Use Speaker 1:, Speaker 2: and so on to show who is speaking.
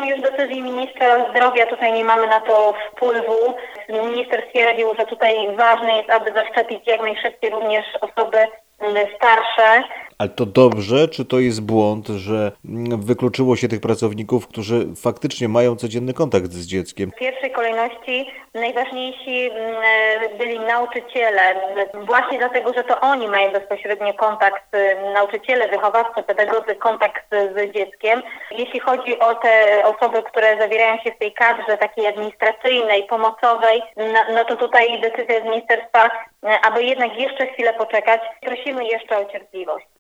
Speaker 1: są już decyzje ministra zdrowia, tutaj nie mamy na to wpływu. Minister stwierdził, że tutaj ważne jest, aby zaszczepić jak najszybciej również osoby starsze.
Speaker 2: Ale to dobrze, czy to jest błąd, że wykluczyło się tych pracowników, którzy faktycznie mają codzienny kontakt z dzieckiem?
Speaker 1: W pierwszej kolejności najważniejsi byli nauczyciele, właśnie dlatego, że to oni mają bezpośredni kontakt, nauczyciele, wychowawcy, pedagodzy, kontakt z dzieckiem. Jeśli chodzi o te osoby, które zawierają się w tej kadrze takiej administracyjnej, pomocowej, no to tutaj decyzja z ministerstwa, aby jednak jeszcze chwilę poczekać. Prosimy jeszcze o cierpliwość.